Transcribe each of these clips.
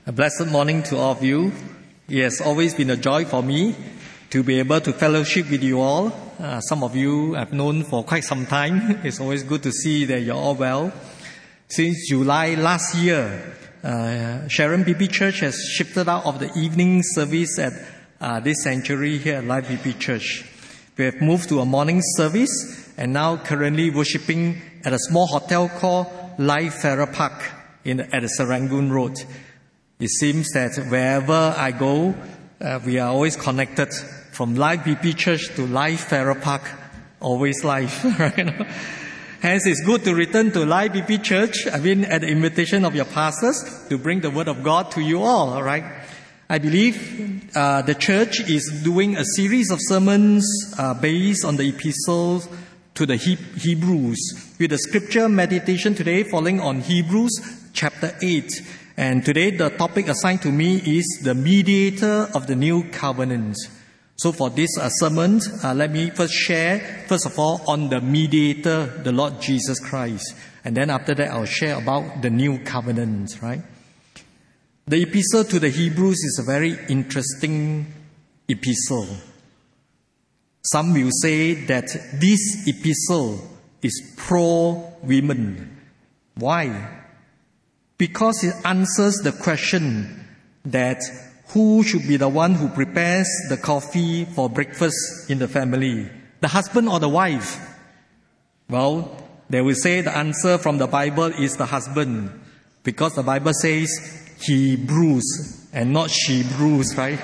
A blessed morning to all of you. It has always been a joy for me to be able to fellowship with you all. Some of you I've known for quite some time. It's always good to see that you're all well. Since July last year, Sharon PP Church has shifted out of the evening service at this sanctuary here at Life PP Church. We have moved to a morning service and now currently worshiping at a small hotel called Life Farrer Park at the Serangoon Road. It seems that wherever I go, we are always connected from Life BP Church to Life Farrer Park, always life, right? Hence, it's good to return to Life BP Church, at the invitation of your pastors, to bring the Word of God to you all, right? I believe the church is doing a series of sermons based on the epistles to the Hebrews, with the scripture meditation today falling on Hebrews chapter 8. And today the topic assigned to me is the mediator of the new covenant. So for this sermon, let me first of all, on the mediator, the Lord Jesus Christ. And then after that, I'll share about the new covenant, right? The epistle to the Hebrews is a very interesting epistle. Some will say that this epistle is pro-women. Why? Because it answers the question that who should be the one who prepares the coffee for breakfast in the family, the husband or the wife? Well, they will say the answer from the Bible is the husband, because the Bible says he brews and not she brews, right?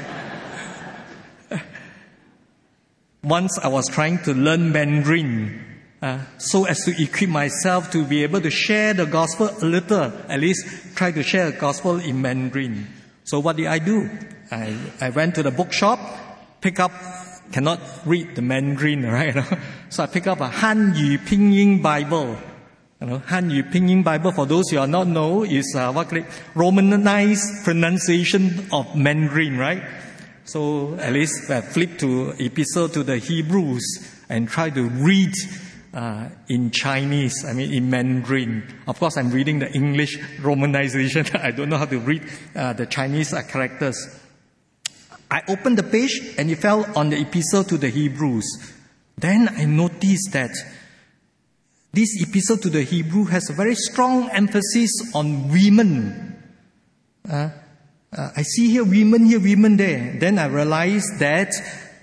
Once I was trying to learn Mandarin, so as to equip myself to be able to share the gospel a little, at least try to share the gospel in Mandarin. So what did I do? I went to the bookshop, cannot read the Mandarin, right? So I pick up a Hanyu Pinyin Bible. Hanyu Pinyin Bible, for those who are not know, is Romanized pronunciation of Mandarin, right? So at least I flip to epistle to the Hebrews and try to read in Chinese, in Mandarin. Of course, I'm reading the English romanization. I don't know how to read the Chinese characters. I opened the page and it fell on the epistle to the Hebrews. Then I noticed that this epistle to the Hebrew has a very strong emphasis on women. I see here, women there. Then I realized that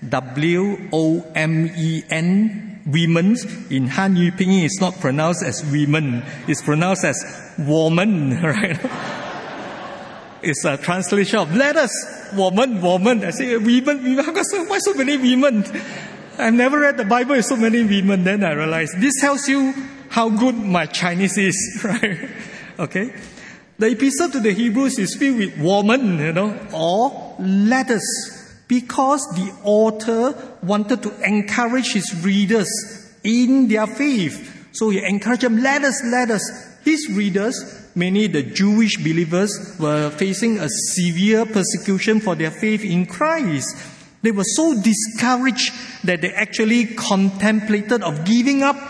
W-O-M-E-N, women, in Hanyu Pinyin is not pronounced as women, it's pronounced as woman, right? It's a translation of letters, woman. I say, women, why so many women? I've never read the Bible with so many women. Then I realized this tells you how good my Chinese is, right? Okay? The epistle to the Hebrews is filled with woman, or letters, because the author wanted to encourage his readers in their faith. So he encouraged them, let us. His readers, many the Jewish believers, were facing a severe persecution for their faith in Christ. They were so discouraged that they actually contemplated of giving up,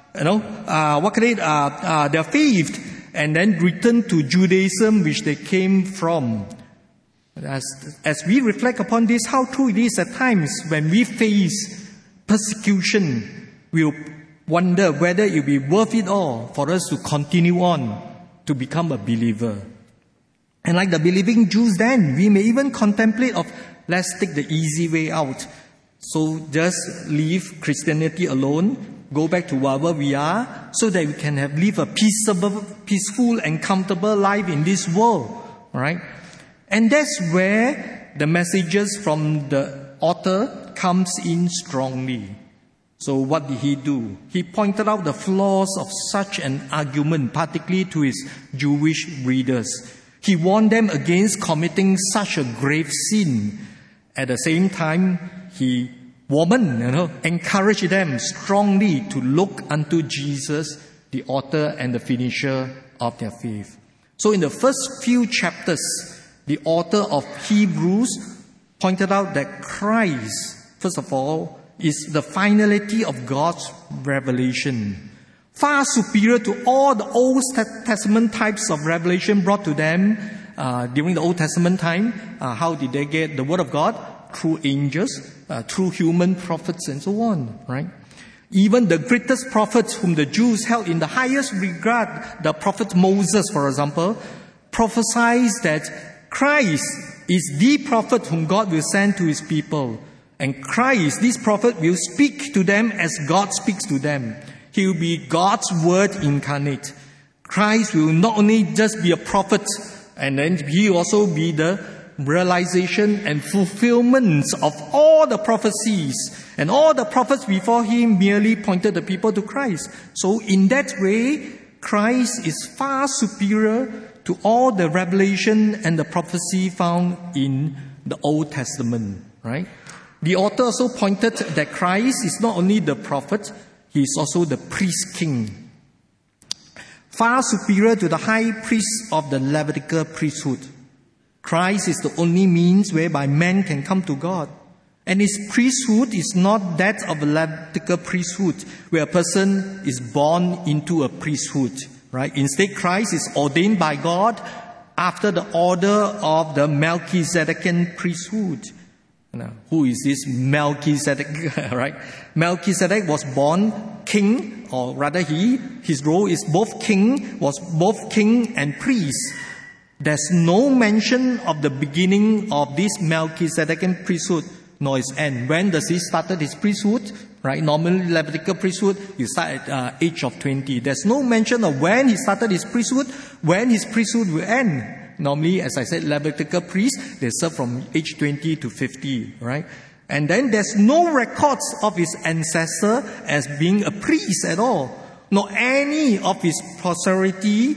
their faith, and then return to Judaism, which they came from. As we reflect upon this, how true it is at times when we face persecution, we'll wonder whether it will be worth it all for us to continue on to become a believer. And like the believing Jews then, we may even contemplate of, let's take the easy way out. So just leave Christianity alone, go back to wherever we are, so that we can live a peaceful and comfortable life in this world, right? And that's where the messages from the author comes in strongly. So what did he do? He pointed out the flaws of such an argument, particularly to his Jewish readers. He warned them against committing such a grave sin. At the same time, he encouraged them strongly to look unto Jesus, the author and the finisher of their faith. So in the first few chapters, the author of Hebrews pointed out that Christ, first of all, is the finality of God's revelation, far superior to all the Old Testament types of revelation brought to them during the Old Testament time, how did they get the word of God? Through angels, through human prophets, and so on, right? Even the greatest prophets whom the Jews held in the highest regard, the prophet Moses, for example, prophesies that Christ is the prophet whom God will send to his people. And Christ, this prophet, will speak to them as God speaks to them. He will be God's word incarnate. Christ will not only just be a prophet, and then he will also be the realization and fulfillment of all the prophecies. And all the prophets before him merely pointed the people to Christ. So in that way, Christ is far superior to all the revelation and the prophecy found in the Old Testament, right? The author also pointed that Christ is not only the prophet, he is also the priest king. Far superior to the high priest of the Levitical priesthood. Christ is the only means whereby man can come to God. And his priesthood is not that of a Levitical priesthood, where a person is born into a priesthood, right? Instead, Christ is ordained by God after the order of the Melchizedekian priesthood. Now, who is this Melchizedek, right? Melchizedek was born king, or rather his role is was both king and priest. There's no mention of the beginning of this Melchizedekian priesthood, nor its end. When does he started his priesthood? Right? Normally, Levitical priesthood, you start at age of 20. There's no mention of when he started his priesthood, when his priesthood will end. Normally, as I said, Levitical priests, they serve from age 20 to 50, right? And then there's no records of his ancestor as being a priest at all, nor any of his posterity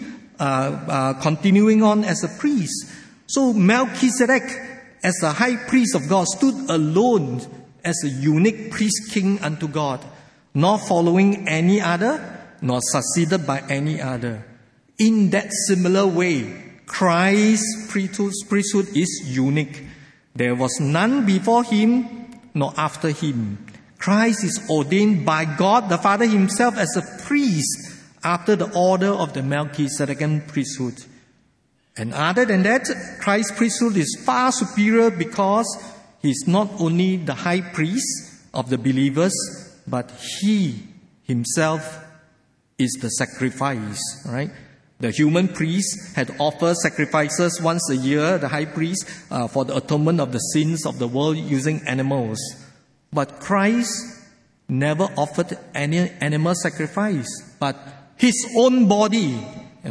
continuing on as a priest. So Melchizedek, as the high priest of God, stood alone as a unique priest king unto God, nor following any other, nor succeeded by any other. In that similar way, Christ's priesthood is unique. There was none before him, nor after him. Christ is ordained by God the Father himself as a priest after the order of the Melchizedekian priesthood. And other than that, Christ's priesthood is far superior because he is not only the high priest of the believers, but he himself is the sacrifice, right? The human priest had offered sacrifices once a year, the high priest, for the atonement of the sins of the world using animals. But Christ never offered any animal sacrifice, but his own body,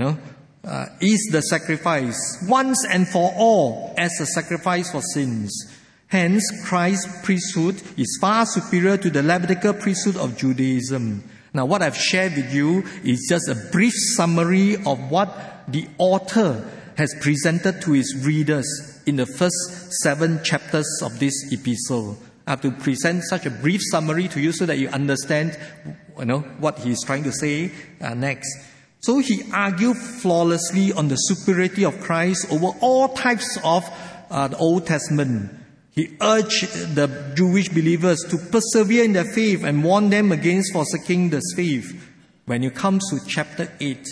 is the sacrifice once and for all as a sacrifice for sins. Hence, Christ's priesthood is far superior to the Levitical priesthood of Judaism. Now, what I've shared with you is just a brief summary of what the author has presented to his readers in the first 7 chapters of this epistle. I have to present such a brief summary to you so that you understand, what he is trying to say next. So he argued flawlessly on the superiority of Christ over all types of the Old Testament. He urged the Jewish believers to persevere in their faith and warned them against forsaking this faith. When it comes to chapter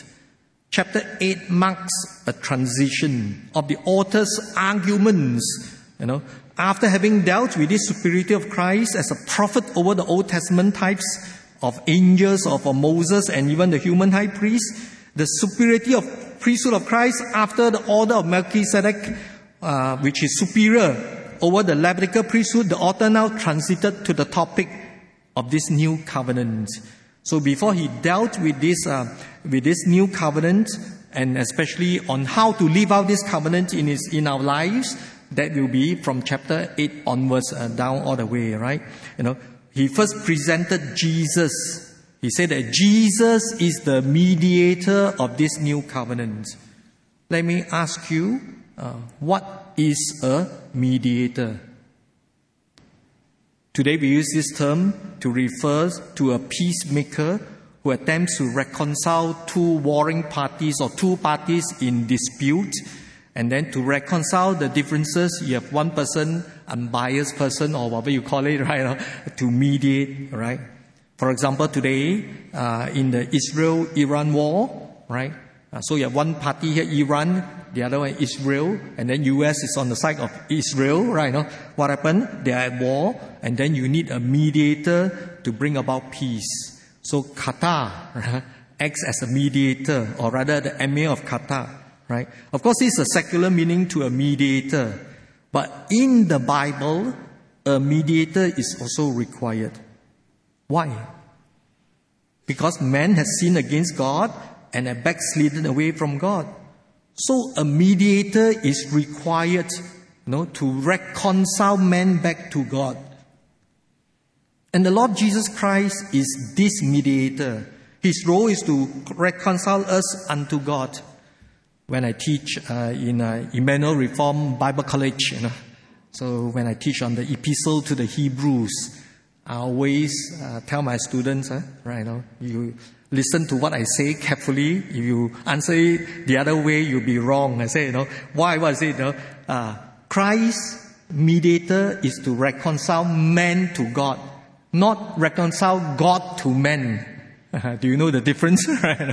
8 marks a transition of the author's arguments. After having dealt with this superiority of Christ as a prophet over the Old Testament types of angels, of Moses, and even the human high priest, the superiority of priesthood of Christ after the order of Melchizedek, which is superior over the Levitical priesthood, the author now transited to the topic of this new covenant. So before he dealt with this new covenant, and especially on how to live out this covenant in our lives, that will be from chapter 8 onwards, down all the way, right? He first presented Jesus. He said that Jesus is the mediator of this new covenant. Let me ask you, what is a mediator? Today we use this term to refer to a peacemaker who attempts to reconcile two warring parties or two parties in dispute, and then to reconcile the differences, you have one person, unbiased person, or whatever you call it, right, to mediate, right? For example, today, in the Israel-Iran war, right, So you have one party here, Iran, the other one, Israel, and then US is on the side of Israel, right? No? What happened? They are at war, and then you need a mediator to bring about peace. So Qatar acts as a mediator, or rather the emir of Qatar, right? Of course, it's a secular meaning to a mediator, but in the Bible, a mediator is also required. Why? Because man has sinned against God and have backslidden away from God. So a mediator is required, to reconcile man back to God. And the Lord Jesus Christ is this mediator. His role is to reconcile us unto God. When I teach in Emmanuel Reformed Bible College, so when I teach on the Epistle to the Hebrews, I always tell my students, you listen to what I say carefully. If you answer it the other way, you'll be wrong. I say, why? What is it? Christ's mediator is to reconcile man to God, not reconcile God to man. Do you know the difference?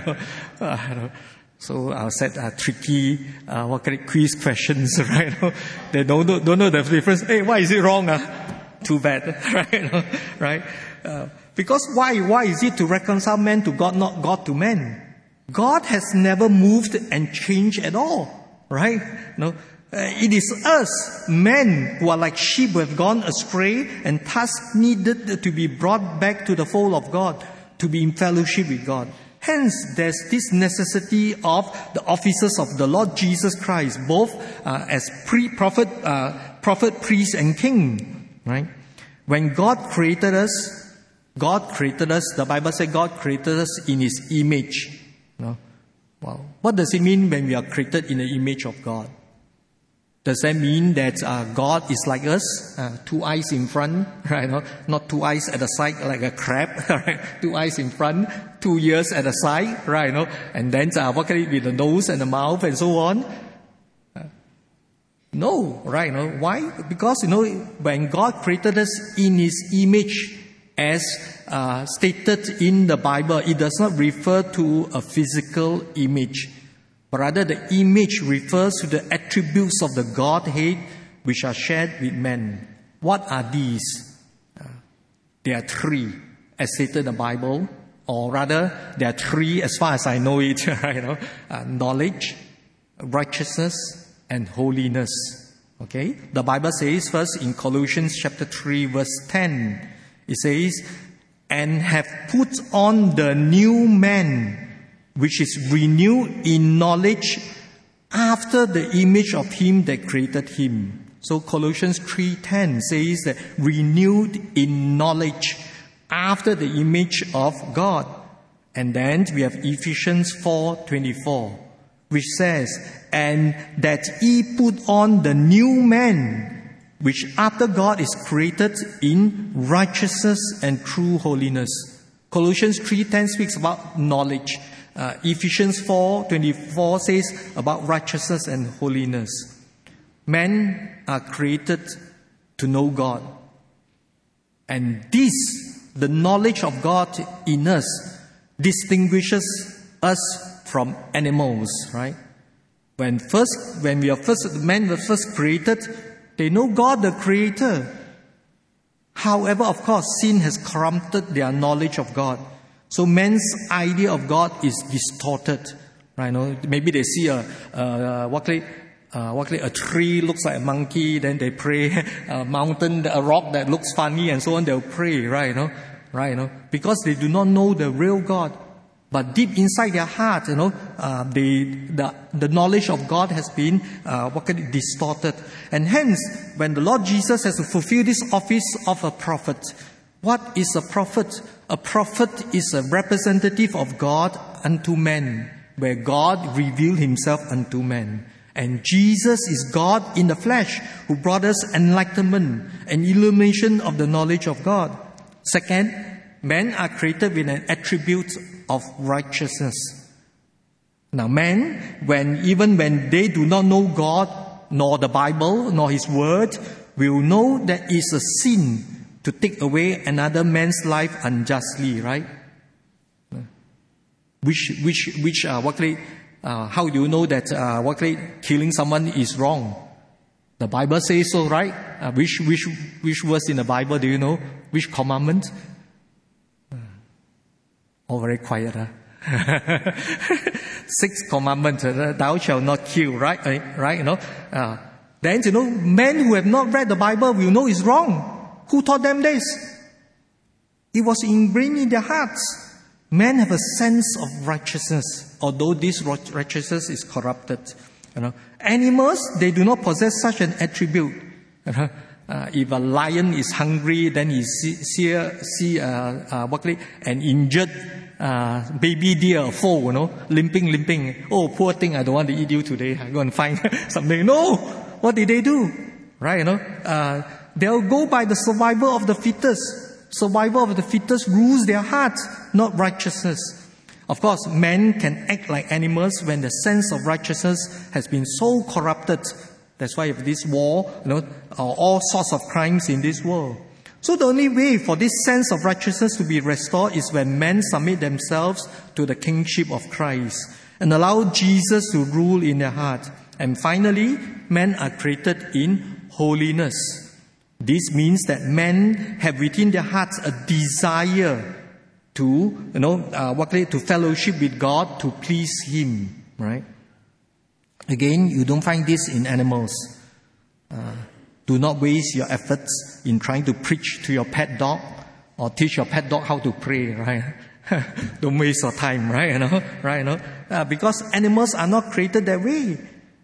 So I'll set tricky, quiz questions, right? They don't know the difference. Hey, why is it wrong? Too bad, right? Because why is it to reconcile man to God, not God to man? God has never moved and changed at all, right? It is us, men, who are like sheep who have gone astray and thus needed to be brought back to the fold of God, to be in fellowship with God. Hence, there's this necessity of the offices of the Lord Jesus Christ, both as prophet, priest, and king, right? When God created us, the Bible says God created us in His image. Well, what does it mean when we are created in the image of God? Does that mean that God is like us, 2 eyes in front, right? Not 2 eyes at the side like a crab, right? 2 eyes in front, 2 ears at the side, right? And then what can it be, the nose and the mouth and so on? No, right? Why? Because, when God created us in His image, as stated in the Bible, it does not refer to a physical image, but rather the image refers to the attributes of the Godhead which are shared with men. What are these? There are 3, as stated in the Bible, or rather, there are 3 as far as I know it, right? Knowledge, righteousness, and holiness. Okay? The Bible says first in Colossians chapter 3 verse 10, it says, and have put on the new man, which is renewed in knowledge after the image of Him that created him. So Colossians 3:10 says that renewed in knowledge after the image of God. And then we have Ephesians 4:24, which says, and that ye put on the new man, which after God is created in righteousness and true holiness. Colossians 3:10 speaks about knowledge. Ephesians 4:24 says about righteousness and holiness. Men are created to know God. And this, the knowledge of God in us, distinguishes us from animals, right? When men were first created, they know God the Creator. However, of course, sin has corrupted their knowledge of God. So man's idea of God is distorted, right? Maybe they see a tree looks like a monkey, then they pray. A mountain, a rock that looks funny, and so on, they'll pray, right? Because they do not know the real God. But deep inside their heart, the knowledge of God has been distorted. And hence, when the Lord Jesus has to fulfill this office of a prophet, what is a prophet? A prophet is a representative of God unto men, where God revealed Himself unto men. And Jesus is God in the flesh, who brought us enlightenment and illumination of the knowledge of God. Second, men are created with an attribute of righteousness. Now, men, even when they do not know God, nor the Bible, nor His Word, will know that it's a sin to take away another man's life unjustly, right? how do you know that killing someone is wrong? The Bible says so, right? Which verse in the Bible do you know? Which commandment? Oh, very quiet, huh? Sixth commandment, thou shalt not kill, right? Then, men who have not read the Bible will know it's wrong. Who taught them this? It was ingrained in their hearts. Men have a sense of righteousness, although this righteousness is corrupted. Animals, they do not possess such an attribute. If a lion is hungry, then he see an injured baby deer, a foal, limping. Oh, poor thing, I don't want to eat you today. I go and find something. No! What did they do? Right, they'll go by the survival of the fittest. Survival of the fittest rules their heart, not righteousness. Of course, men can act like animals when the sense of righteousness has been so corrupted. That's why you have this war, all sorts of crimes in this world. So the only way for this sense of righteousness to be restored is when men submit themselves to the kingship of Christ and allow Jesus to rule in their heart. And finally, men are created in holiness. This means that men have within their hearts a desire to, to fellowship with God, to please Him, right? Again, you don't find this in animals. Do not waste your efforts in trying to preach to your pet dog or teach your pet dog how to pray, right? Don't waste your time, right? Because animals are not created that way.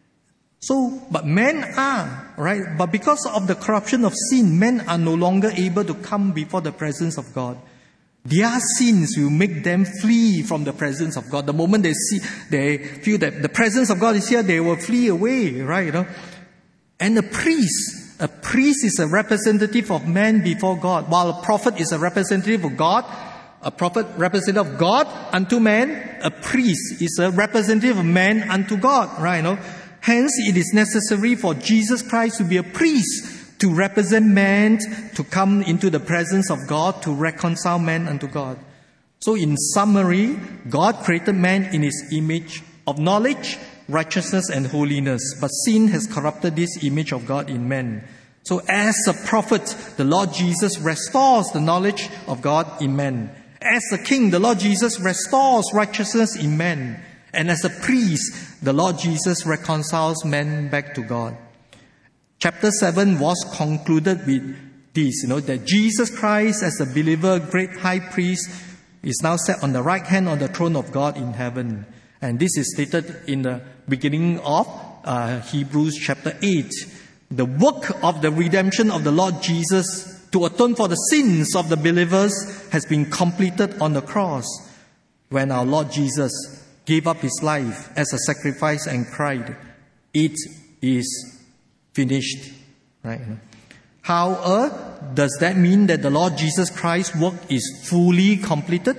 But men are, right? But because of the corruption of sin, men are no longer able to come before the presence of God. Their sins will make them flee from the presence of God. The moment they feel that the presence of God is here, they will flee away, right? And a priest is a representative of man before God, while a prophet is a representative of God. A prophet representative of God unto man. A priest is a representative of man unto God, right? Hence, it is necessary for Jesus Christ to be a priest to represent man, to come into the presence of God, to reconcile man unto God. So in summary, God created man in His image of knowledge, righteousness, and holiness. But sin has corrupted this image of God in man. So as a prophet, the Lord Jesus restores the knowledge of God in man. As a king, the Lord Jesus restores righteousness in man. And as a priest, the Lord Jesus reconciles man back to God. Chapter 7 was concluded with this, that Jesus Christ as a believer, great high priest, is now set on the right hand on the throne of God in heaven. And this is stated in the beginning of Hebrews chapter 8. The work of the redemption of the Lord Jesus to atone for the sins of the believers has been completed on the cross when our Lord Jesus gave up His life as a sacrifice and cried, "It is finished." Right? However, does that mean that the Lord Jesus Christ's work is fully completed?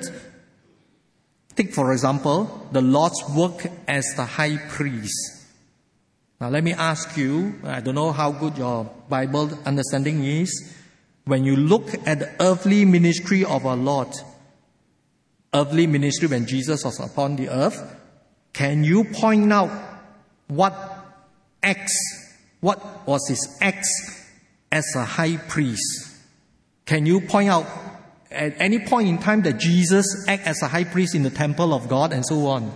Take, for example, the Lord's work as the high priest. Now, let me ask you, I don't know how good your Bible understanding is. When you look at the earthly ministry of our Lord, earthly ministry when Jesus was upon the earth, can you point out what was His acts as a high priest? Can you point out at any point in time that Jesus acted as a high priest in the temple of God and so on?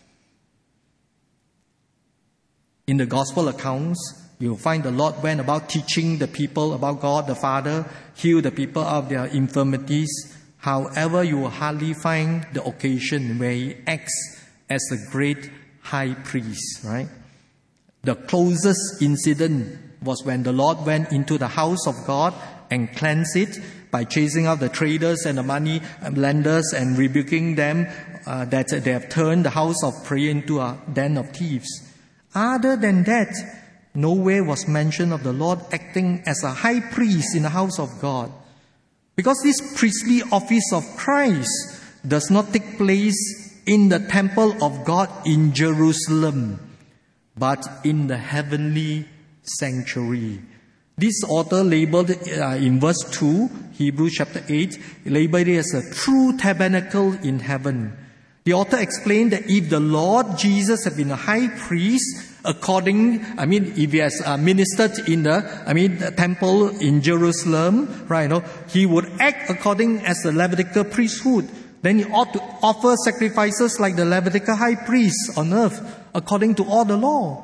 In the gospel accounts, you'll find the Lord went about teaching the people about God the Father, healed the people of their infirmities. However, you will hardly find the occasion where He acts as the great high priest, right? The closest incident was when the Lord went into the house of God and cleansed it by chasing out the traders and the money lenders and rebuking them that they have turned the house of prayer into a den of thieves. Other than that, nowhere was mention of the Lord acting as a high priest in the house of God. Because this priestly office of Christ does not take place in the temple of God in Jerusalem, but in the heavenly sanctuary. This author labeled in verse 2, Hebrews chapter 8, labeled it as a true tabernacle in heaven. The author explained that if the Lord Jesus had been a high priest, if he has ministered in the temple in Jerusalem, right, he would act according as the Levitical priesthood. Then he ought to offer sacrifices like the Levitical high priest on earth, according to all the law.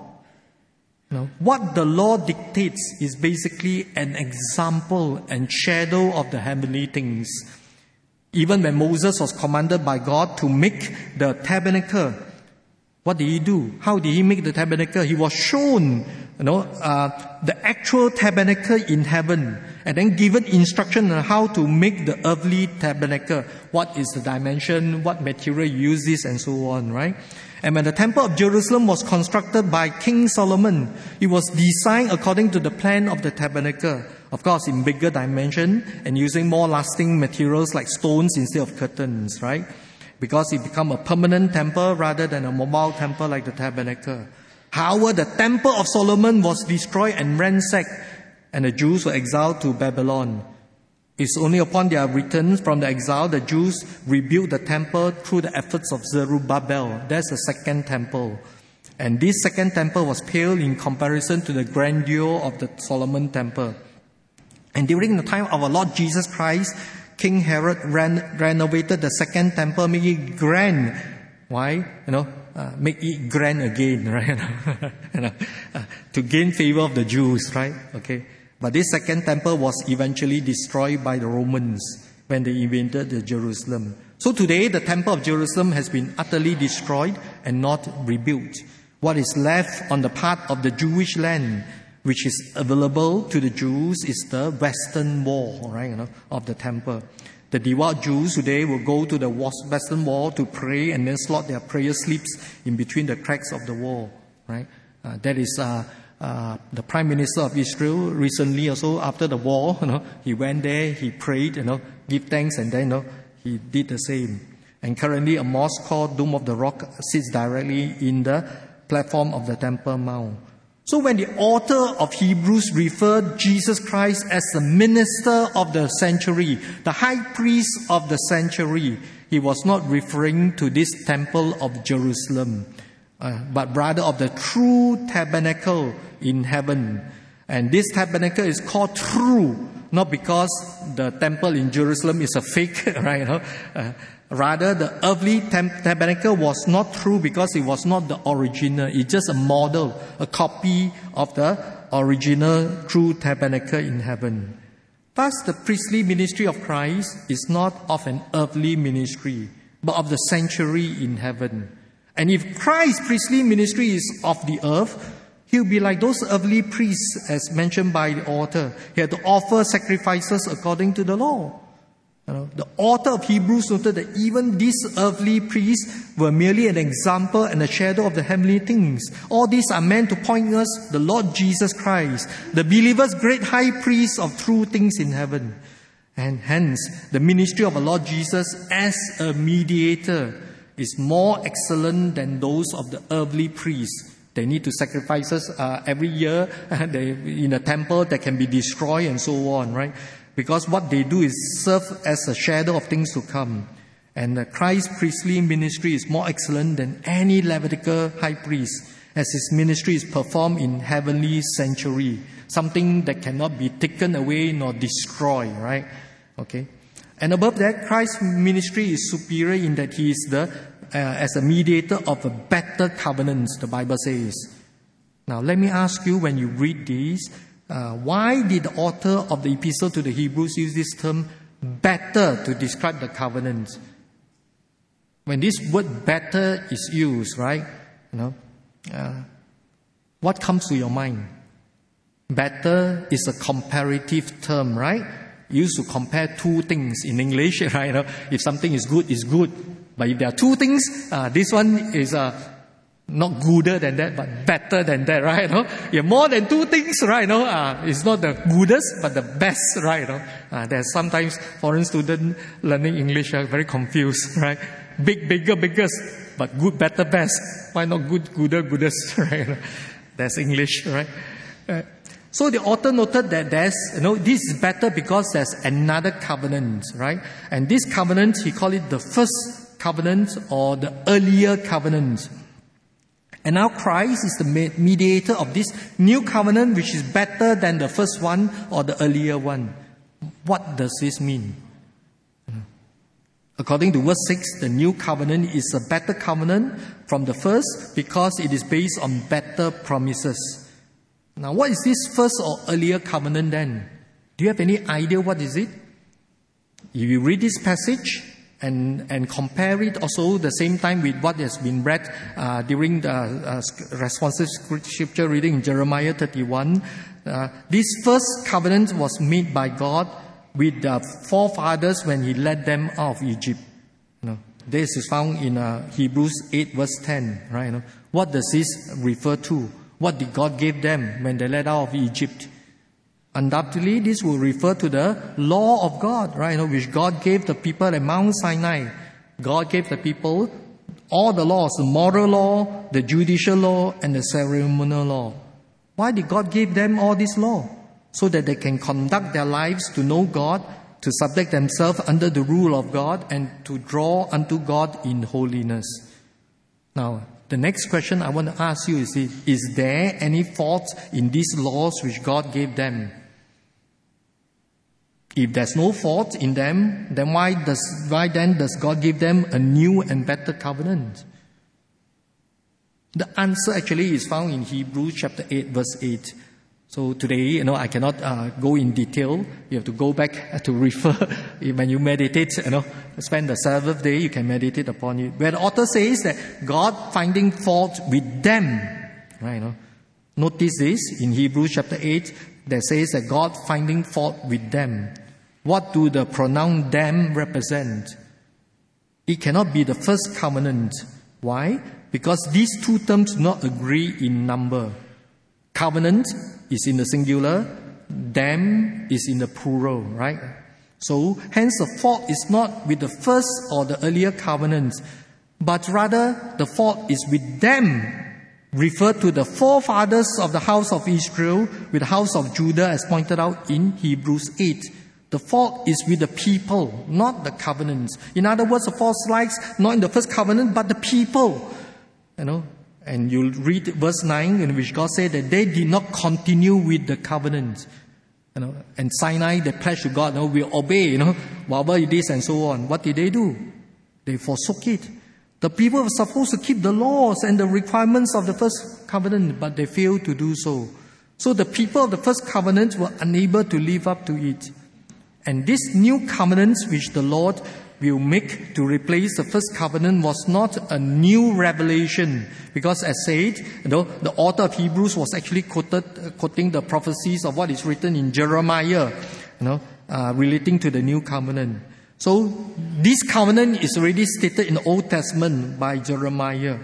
What the law dictates is basically an example and shadow of the heavenly things. Even when Moses was commanded by God to make the tabernacle, what did he do? How did he make the tabernacle? He was shown, the actual tabernacle in heaven, and then given instruction on how to make the earthly tabernacle. What is the dimension? What material you use this, and so on, right? And when the temple of Jerusalem was constructed by King Solomon, it was designed according to the plan of the tabernacle. Of course, in bigger dimension and using more lasting materials like stones instead of curtains, right? Because it became a permanent temple rather than a mobile temple like the tabernacle. However, the temple of Solomon was destroyed and ransacked, and the Jews were exiled to Babylon. It's only upon their return from the exile the Jews rebuilt the temple through the efforts of Zerubbabel. That's the second temple. And this second temple was pale in comparison to the grandeur of the Solomon temple. And during the time of our Lord Jesus Christ, King Herod renovated the second temple, making it grand. Why? Make it grand again, right? To gain favor of the Jews, right? Okay. But this second temple was eventually destroyed by the Romans when they invaded the Jerusalem. So today, the temple of Jerusalem has been utterly destroyed and not rebuilt. What is left on the part of the Jewish land, which is available to the Jews, is the western wall, right, of the temple. The devout Jews today will go to the western wall to pray and then slot their prayer slips in between the cracks of the wall, right? That is the Prime Minister of Israel recently also, after the war, he went there, he prayed, give thanks, and then, he did the same. And currently a mosque called Dome of the Rock sits directly in the platform of the Temple Mount. So when the author of Hebrews referred Jesus Christ as the minister of the sanctuary, the high priest of the sanctuary, he was not referring to this temple of Jerusalem, but rather of the true tabernacle in heaven. And this tabernacle is called true, not because the temple in Jerusalem is a fake, right? Rather, the earthly tabernacle was not true because it was not the original. It's just a model, a copy of the original true tabernacle in heaven. Thus, the priestly ministry of Christ is not of an earthly ministry, but of the sanctuary in heaven. And if Christ's priestly ministry is of the earth, he'll be like those earthly priests as mentioned by the author. He had to offer sacrifices according to the law. The author of Hebrews noted that even these earthly priests were merely an example and a shadow of the heavenly things. All these are meant to point us the Lord Jesus Christ, the believer's great high priest of true things in heaven. And hence, the ministry of our Lord Jesus as a mediator is more excellent than those of the earthly priests. They need to sacrifices every year in a temple that can be destroyed and so on, right? Because what they do is serve as a shadow of things to come. And Christ's priestly ministry is more excellent than any Levitical high priest, as his ministry is performed in heavenly sanctuary, something that cannot be taken away nor destroyed, right? Okay. And above that, Christ's ministry is superior in that he is as a mediator of a better covenant, the Bible says. Now, let me ask you, when you read this, why did the author of the epistle to the Hebrews use this term better to describe the covenant? When this word better is used, right? What comes to your mind? Better is a comparative term, right? Used to compare two things in English, right? If something is good, it's good. But if there are two things, this one is not gooder than that, but better than that, right? You have more than two things, right? It's not the goodest, but the best, right? There's sometimes foreign students learning English are very confused, right? Big, bigger, biggest, but good, better, best. Why not good, gooder, goodest, right? That's English, right? So the author noted that this is better because there's another covenant, right? And this covenant, he called it the first covenant or the earlier covenant. And now Christ is the mediator of this new covenant, which is better than the first one or the earlier one. What does this mean? According to verse 6, the new covenant is a better covenant from the first because it is based on better promises. Now, what is this first or earlier covenant then? Do you have any idea what is it? If you read this passage and compare it also the same time with what has been read during the responsive scripture reading in Jeremiah 31, this first covenant was made by God with the forefathers when He led them out of Egypt. This is found in Hebrews 8 verse 10. Right? What does this refer to? What did God give them when they led out of Egypt? Undoubtedly, this will refer to the law of God, right? Which God gave the people at Mount Sinai. God gave the people all the laws, the moral law, the judicial law, and the ceremonial law. Why did God give them all this law? So that they can conduct their lives to know God, to subject themselves under the rule of God, and to draw unto God in holiness. Now, the next question I want to ask you is there any fault in these laws which God gave them? If there's no fault in them, then why then does God give them a new and better covenant? The answer actually is found in Hebrews chapter 8 verse 8. So today, I cannot go in detail. You have to go back to refer. When you meditate, spend the Sabbath day, you can meditate upon it. Where the author says that God finding fault with them, right? Notice this in Hebrews chapter 8, that says that God finding fault with them. What do the pronoun them represent? It cannot be the first covenant. Why? Because these two terms do not agree in number. Covenant is in the singular, them is in the plural, right? So, hence the fault is not with the first or the earlier covenant, but rather the fault is with them, referred to the forefathers of the house of Israel, with the house of Judah, as pointed out in Hebrews 8. The fault is with the people, not the covenants. In other words, the fault lies not in the first covenant, but the people. And you'll read verse 9 in which God said that they did not continue with the covenant. And Sinai, they pledged to God, we'll obey, whatever it is and so on. What did they do? They forsook it. The people were supposed to keep the laws and the requirements of the first covenant, but they failed to do so. So the people of the first covenant were unable to live up to it. And this new covenant which the Lord will make to replace the first covenant was not a new revelation. Because as said, the author of Hebrews was actually quoting the prophecies of what is written in Jeremiah, relating to the new covenant. So this covenant is already stated in the Old Testament by Jeremiah.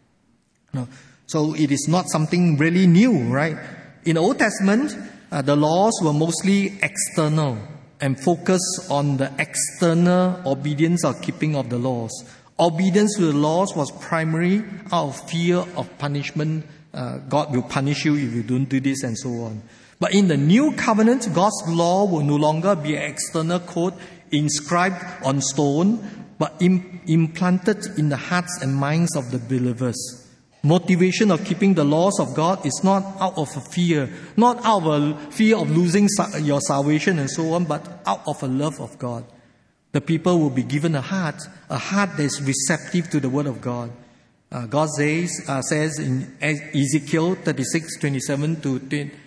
So it is not something really new, right? In the Old Testament, the laws were mostly external and focus on the external obedience or keeping of the laws. Obedience to the laws was primarily out of fear of punishment. God will punish you if you don't do this and so on. But in the new covenant, God's law will no longer be an external code inscribed on stone, but implanted in the hearts and minds of the believers. Motivation of keeping the laws of God is not out of a fear, not out of a fear of losing your salvation and so on, but out of a love of God. The people will be given a heart that is receptive to the word of God. God says in Ezekiel 36:27 to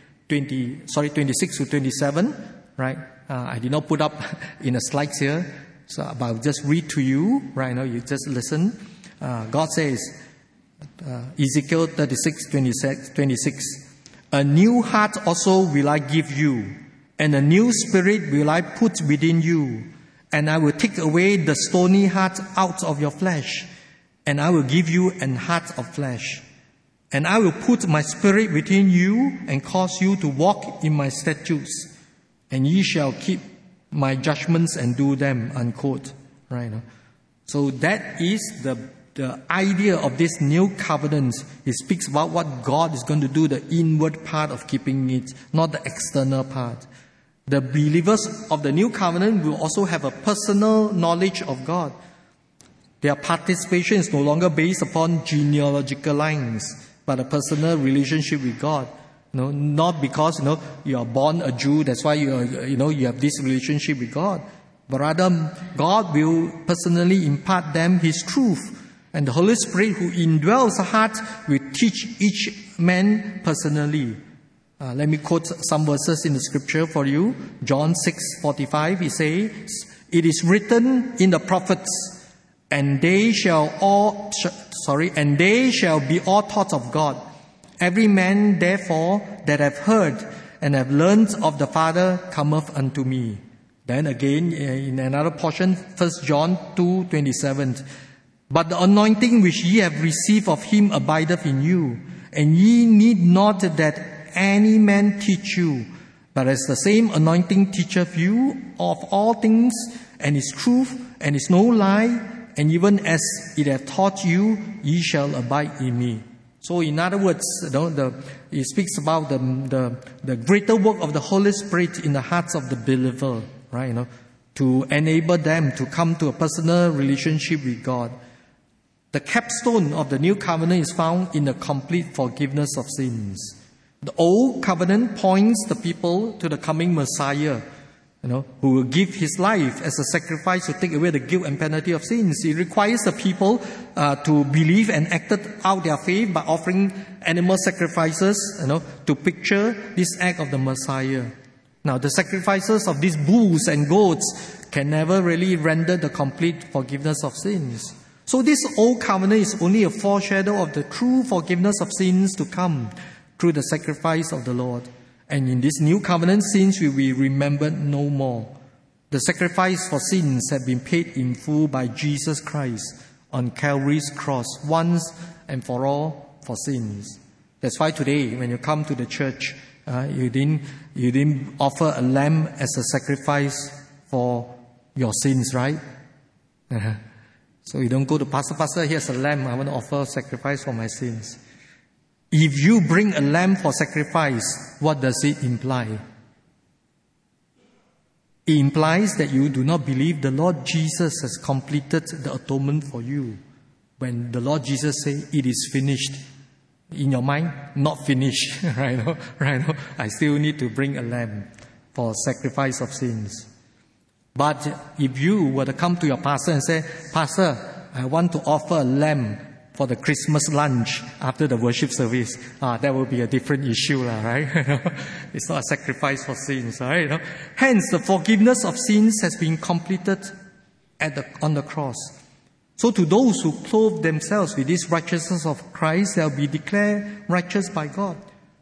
26 to 27, right? I did not put up in the slides here, but I'll just read to you right now. You just listen. God says, Ezekiel 36:26, a new heart also will I give you, and a new spirit will I put within you, and I will take away the stony heart out of your flesh, and I will give you an heart of flesh. And I will put my spirit within you and cause you to walk in my statutes, and ye shall keep my judgments and do them, unquote. Right? So that is the idea of this new covenant. It speaks about what God is going to do, the inward part of keeping it, not the external part. The believers of the new covenant will also have a personal knowledge of God. Their participation is no longer based upon genealogical lines, but a personal relationship with God. Not because, you are born a Jew, that's why you have this relationship with God. But rather, God will personally impart them His truth. And the Holy Spirit who indwells the heart will teach each man personally. Let me quote some verses in the scripture for you. John 6:45, he says, "It is written in the prophets, and they shall be all taught of God. Every man, therefore, that have heard and have learned of the Father cometh unto me." Then again, in another portion, 1 John 2:27, "But the anointing which ye have received of Him abideth in you, and ye need not that any man teach you, but as the same anointing teacheth you of all things, and is truth, and is no lie, and even as it hath taught you, ye shall abide in me." So in other words, it speaks about the greater work of the Holy Spirit in the hearts of the believer, right? To enable them to come to a personal relationship with God. The capstone of the new covenant is found in the complete forgiveness of sins. The old covenant points the people to the coming Messiah, who will give His life as a sacrifice to take away the guilt and penalty of sins. It requires the people to believe and act out their faith by offering animal sacrifices, to picture this act of the Messiah. Now, the sacrifices of these bulls and goats can never really render the complete forgiveness of sins. So this old covenant is only a foreshadow of the true forgiveness of sins to come through the sacrifice of the Lord. And in this new covenant, sins will be remembered no more. The sacrifice for sins have been paid in full by Jesus Christ on Calvary's cross, once and for all, for sins. That's why today, when you come to the church, you didn't offer a lamb as a sacrifice for your sins, right? So you don't go to Pastor, here's a lamb, I want to offer a sacrifice for my sins. If you bring a lamb for sacrifice, what does it imply? It implies that you do not believe the Lord Jesus has completed the atonement for you. When the Lord Jesus says, "It is finished," in your mind, not finished, right? I still need to bring a lamb for sacrifice of sins. But if you were to come to your pastor and say, "Pastor, I want to offer a lamb for the Christmas lunch after the worship service," that will be a different issue, right? It's not a sacrifice for sins, right? Hence, the forgiveness of sins has been completed on the cross. So to those who clothe themselves with this righteousness of Christ, they'll be declared righteous by God.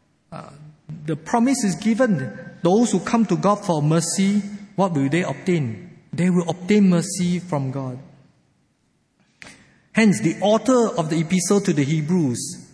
The promise is given. Those who come to God for mercy, what will they obtain? They will obtain mercy from God. Hence, the author of the epistle to the Hebrews,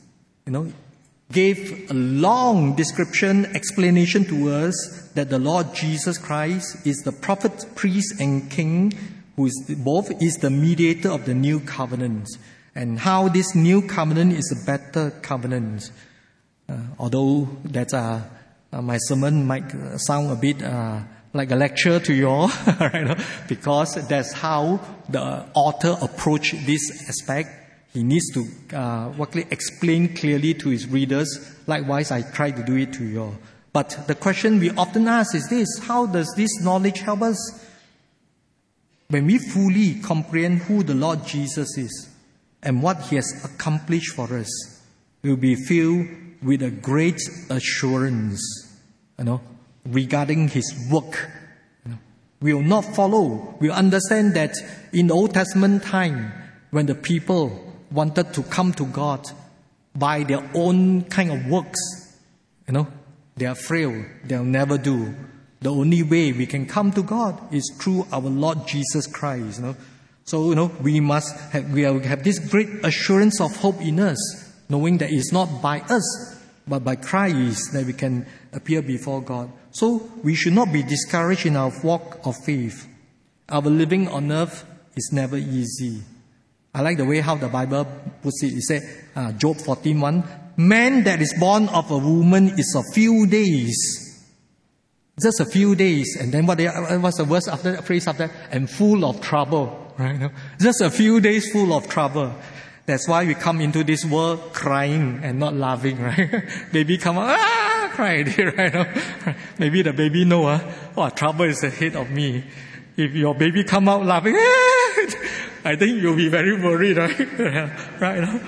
gave a long description, explanation to us that the Lord Jesus Christ is the prophet, priest, and king, who is the mediator of the new covenant, and how this new covenant is a better covenant. Although that my sermon might sound a bit like a lecture to you all, right? Because that's how the author approached this aspect. He needs to explain clearly to his readers. Likewise, I try to do it to you all. But the question we often ask is this: how does this knowledge help us? When we fully comprehend who the Lord Jesus is and what He has accomplished for us, we will be filled with a great assurance, regarding His work. We will not follow. We will understand that in the Old Testament time, when the people wanted to come to God by their own kind of works, they are frail. They'll never do. The only way we can come to God is through our Lord Jesus Christ. So, we must have this great assurance of hope in us, knowing that it's not by us, but by Christ that we can appear before God. So we should not be discouraged in our walk of faith. Our living on earth is never easy. I like the way how the Bible puts it. It says, Job 14:1, "Man that is born of a woman is a few days." Just a few days. And then what's the verse after that, phrase after that? "And full of trouble." right? Just a few days full of trouble. That's why we come into this world crying and not laughing, right? Baby come out, cry, right? Maybe the baby know, trouble is ahead of me. If your baby come out laughing, I think you'll be very worried, right? Right?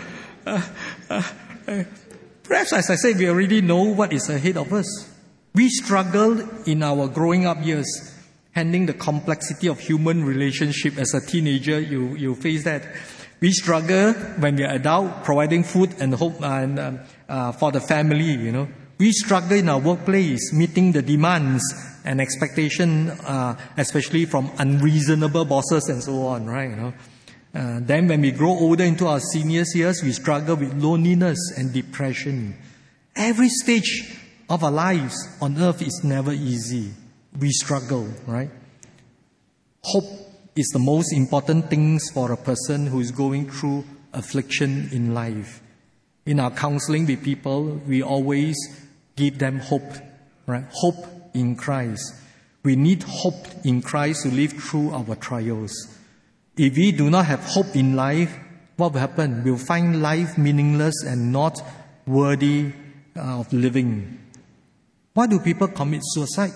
Perhaps, as I said, we already know what is ahead of us. We struggled in our growing up years, handling the complexity of human relationship. As a teenager, you face that. We struggle when we are adult, providing food and hope for the family, We struggle in our workplace, meeting the demands and expectation, especially from unreasonable bosses and so on, right? Then when we grow older into our senior years, we struggle with loneliness and depression. Every stage of our lives on earth is never easy. We struggle, right? Hope is the most important things for a person who is going through affliction in life. In our counseling with people, we always give them hope, right? Hope in Christ. We need hope in Christ to live through our trials. If we do not have hope in life, what will happen? We'll find life meaningless and not worthy of living. Why do people commit suicide?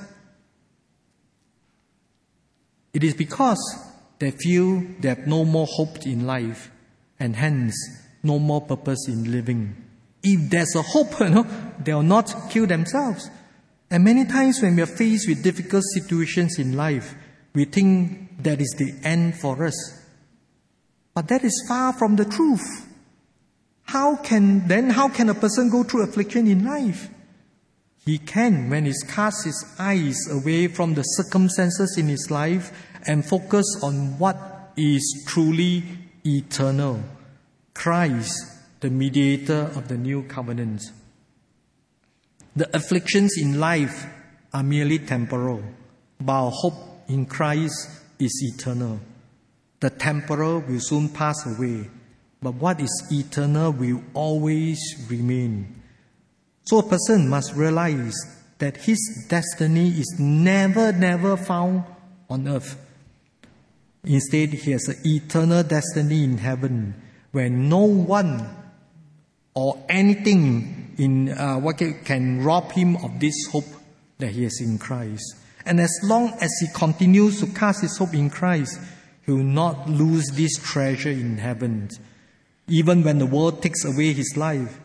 It is because they feel they have no more hope in life and hence no more purpose in living. If there's a hope, they will not kill themselves. And many times when we are faced with difficult situations in life, we think that is the end for us. But that is far from the truth. How can a person go through affliction in life? He can when he casts his eyes away from the circumstances in his life and focus on what is truly eternal. Christ, the mediator of the new covenant. The afflictions in life are merely temporal, but our hope in Christ is eternal. The temporal will soon pass away, but what is eternal will always remain. So a person must realize that his destiny is never found on earth. Instead, he has an eternal destiny in heaven, where no one or anything can rob him of this hope that he has in Christ. And as long as he continues to cast his hope in Christ, he will not lose this treasure in heaven. Even when the world takes away his life,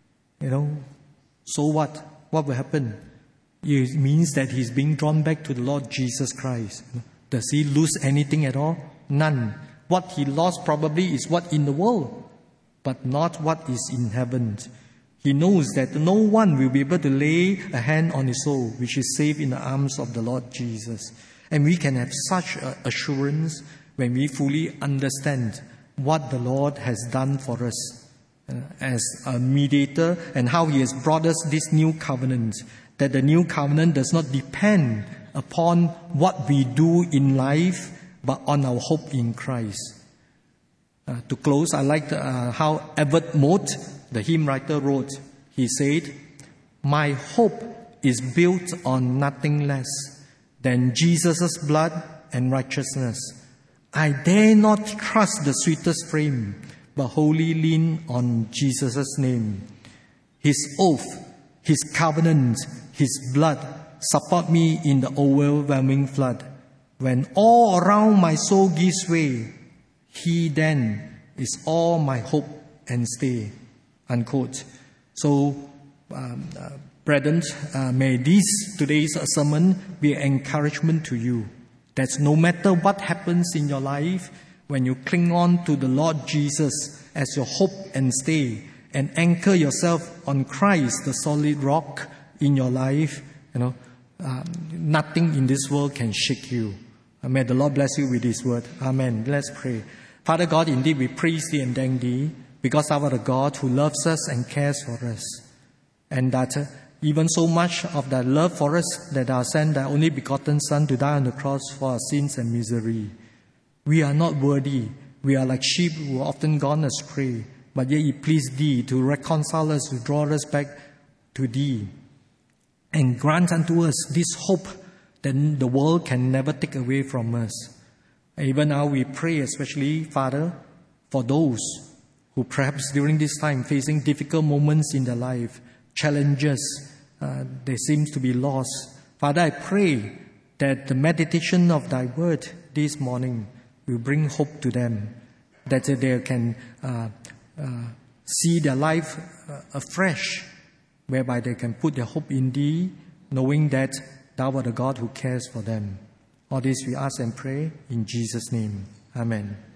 so what? What will happen? It means that he's being drawn back to the Lord Jesus Christ. Does he lose anything at all? None. What he lost probably is what in the world, but not what is in heaven. He knows that no one will be able to lay a hand on his soul, which is safe in the arms of the Lord Jesus. And we can have such assurance when we fully understand what the Lord has done for us as a mediator and how he has brought us this new covenant. That the new covenant does not depend upon what we do in life, but on our hope in Christ. To close, I like how Everett Mote, the hymn writer, wrote. He said, "My hope is built on nothing less than Jesus' blood and righteousness. I dare not trust the sweetest frame, but wholly lean on Jesus' name. His oath, His covenant, His blood support me in the overwhelming flood. When all around my soul gives way, He then is all my hope and stay." Unquote. So, brethren, may today's sermon be an encouragement to you. That no matter what happens in your life, when you cling on to the Lord Jesus as your hope and stay, and anchor yourself on Christ, the solid rock in your life, nothing in this world can shake you. May the Lord bless you with His word. Amen. Let's pray. Father God, indeed we praise Thee and thank Thee, because Thou art a God who loves us and cares for us. And that even so much of Thy love for us, that Thou sent Thy only begotten Son to die on the cross for our sins and misery. We are not worthy. We are like sheep who are often gone astray. But yet it pleased Thee to reconcile us, to draw us back to Thee. And grant unto us this hope that the world can never take away from us. Even now we pray, especially, Father, for those who perhaps during this time facing difficult moments in their life, challenges, they seem to be lost. Father, I pray that the meditation of Thy Word this morning will bring hope to them, that they can see their life afresh, whereby they can put their hope in Thee, knowing that Thou art the God who cares for them. All this we ask and pray in Jesus' name. Amen.